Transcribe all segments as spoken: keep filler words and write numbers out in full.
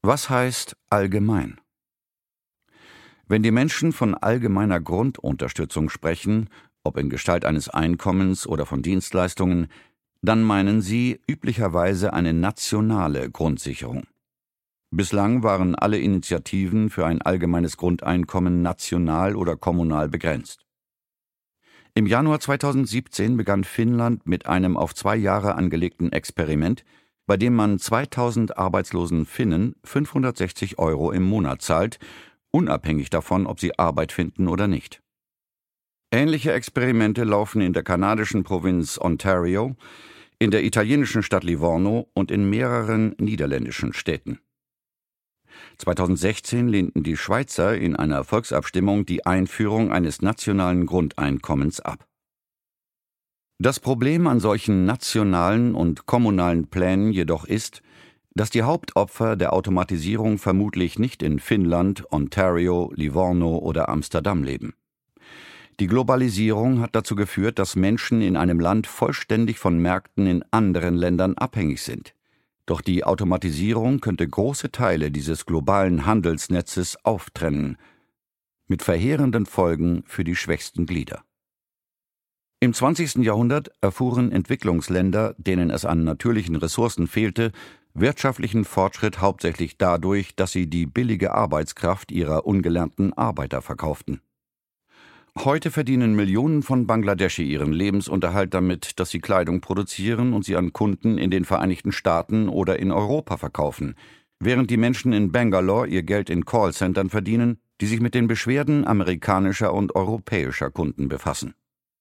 Was heißt allgemein? Wenn die Menschen von allgemeiner Grundunterstützung sprechen, ob in Gestalt eines Einkommens oder von Dienstleistungen, dann meinen sie üblicherweise eine nationale Grundsicherung. Bislang waren alle Initiativen für ein allgemeines Grundeinkommen national oder kommunal begrenzt. Im Januar zweitausendsiebzehn begann Finnland mit einem auf zwei Jahre angelegten Experiment, bei dem man zweitausend arbeitslosen Finnen fünfhundertsechzig Euro im Monat zahlt, unabhängig davon, ob sie Arbeit finden oder nicht. Ähnliche Experimente laufen in der kanadischen Provinz Ontario, in der italienischen Stadt Livorno und in mehreren niederländischen Städten. zweitausendsechzehn lehnten die Schweizer in einer Volksabstimmung die Einführung eines nationalen Grundeinkommens ab. Das Problem an solchen nationalen und kommunalen Plänen jedoch ist, dass die Hauptopfer der Automatisierung vermutlich nicht in Finnland, Ontario, Livorno oder Amsterdam leben. Die Globalisierung hat dazu geführt, dass Menschen in einem Land vollständig von Märkten in anderen Ländern abhängig sind. Doch die Automatisierung könnte große Teile dieses globalen Handelsnetzes auftrennen, mit verheerenden Folgen für die schwächsten Glieder. Im zwanzigsten Jahrhundert erfuhren Entwicklungsländer, denen es an natürlichen Ressourcen fehlte, wirtschaftlichen Fortschritt hauptsächlich dadurch, dass sie die billige Arbeitskraft ihrer ungelernten Arbeiter verkauften. Heute verdienen Millionen von Bangladeschi ihren Lebensunterhalt damit, dass sie Kleidung produzieren und sie an Kunden in den Vereinigten Staaten oder in Europa verkaufen, während die Menschen in Bangalore ihr Geld in Callcentern verdienen, die sich mit den Beschwerden amerikanischer und europäischer Kunden befassen.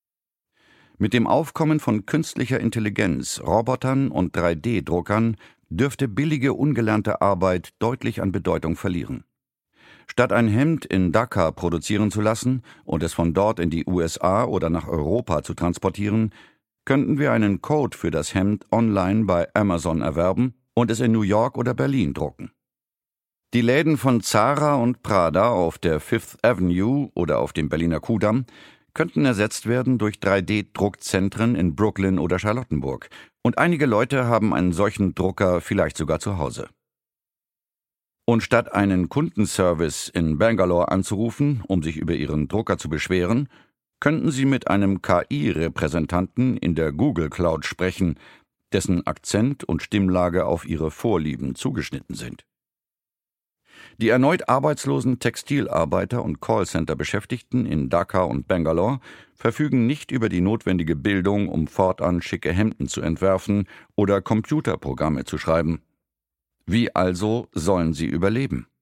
Mit dem Aufkommen von künstlicher Intelligenz, Robotern und drei D Druckern dürfte billige, ungelernte Arbeit deutlich an Bedeutung verlieren. Statt ein Hemd in Dhaka produzieren zu lassen und es von dort in die U S A oder nach Europa zu transportieren, könnten wir einen Code für das Hemd online bei Amazon erwerben und es in New York oder Berlin drucken. Die Läden von Zara und Prada auf der Fifth Avenue oder auf dem Berliner Kudamm könnten ersetzt werden durch drei D Druckzentren in Brooklyn oder Charlottenburg, und einige Leute haben einen solchen Drucker vielleicht sogar zu Hause. Und statt einen Kundenservice in Bangalore anzurufen, um sich über ihren Drucker zu beschweren, könnten Sie mit einem K I-Repräsentanten in der Google Cloud sprechen, dessen Akzent und Stimmlage auf Ihre Vorlieben zugeschnitten sind. Die erneut arbeitslosen Textilarbeiter und Callcenter-Beschäftigten in Dhaka und Bangalore verfügen nicht über die notwendige Bildung, um fortan schicke Hemden zu entwerfen oder Computerprogramme zu schreiben. Wie also sollen sie überleben?